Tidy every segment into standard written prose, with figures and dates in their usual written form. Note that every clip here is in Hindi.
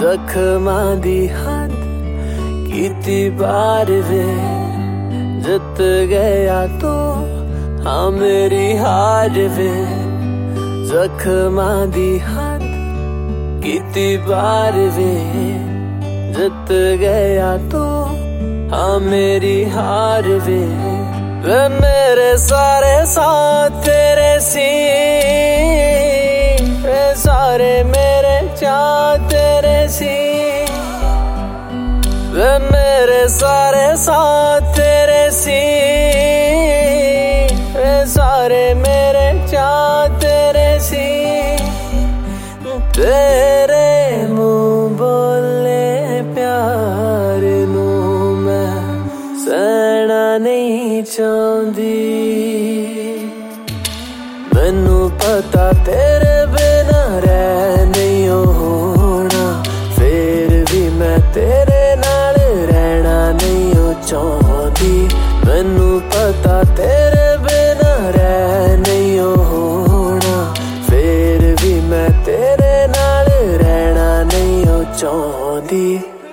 ਜ਼ਖਮਾਂ ਦੀ ਹੱਦ ਕੀਤੀ ਪਾਰ ਵੇ ਜਿੱਤ ਗਿਆ ਤੂੰ हाँ मेरी हार वे ਜ਼ਖਮਾਂ ਦੀ ਹੱਦ ਕੀਤੀ ਪਾਰ ਵੇ ਜਿੱਤ ਗਿਆ ਤੂੰ हाँ मेरी हार वे मेरे सारे साथ तेरे सी वे सारे मेरे चाह तेरे सी वे मेरे सारे साथ तेरे सी वे सारे मेरे चाह तेरे सी तेरे मुंह बोले प्यार नू मैं सहना नहीं चाहती मैनू पता तेरे बिना रह नहीं होना फिर भी मैं तेरे नाल रहना नहीं चाहती मैनू पता तेरे बिना रह नहीं होना फिर भी मैं तेरे नाल रहना नहीं चाहती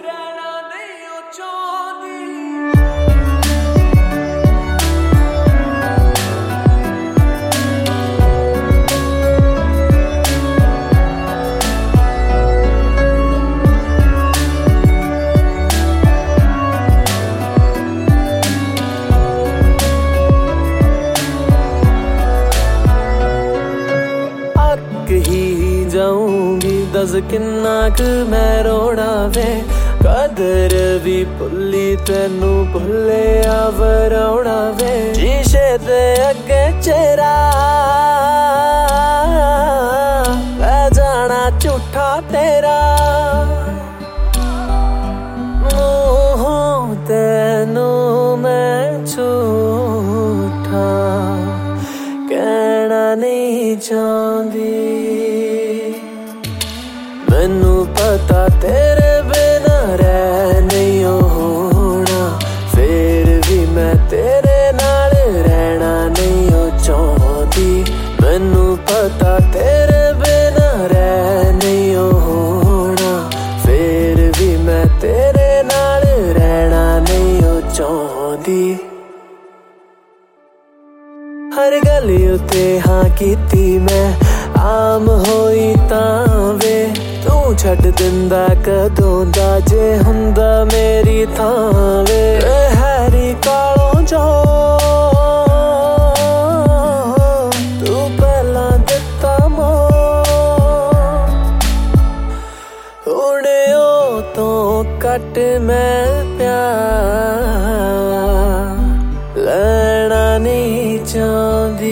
ही जाऊंगी दस किन्ना क मैं रोना वे कदर भी भुली तेनू भुले आवराउना वे शीशे दे अगे चेहरा लै जाना झूठा तेरा मुंहों तेनू मैं झूठा कहना नहीं चाहती मैनू पता तेरे बिना रह नहीं होना फिर भी मैं तेरे नाल रहना नहीं चाहती मैनू पता तेरे बिना रह नहीं होना फिर भी मैं तेरे नाल रहना नहीं चाहती हर गल उत्ते हाँ कीती मैं आम होई तां वे तू छड़ दिंदा कदों दा जे हुंदा मेरी थां वे हैरी कालों जो तू पहला दिता मो हुणे ओ तो कट मैं प्यार लेना नहीं चाहती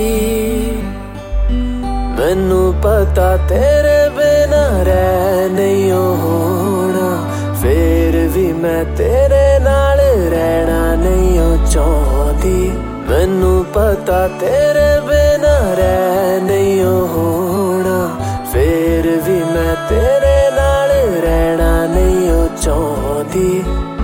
मैनू पता तेरे बिना रह नहीं होना फिर भी मैं तेरे नाल रहना नहीं चाहती मैनू पता तेरे बिना रह नहीं होना फिर भी मैं तेरे नाल रहना नहीं चाहती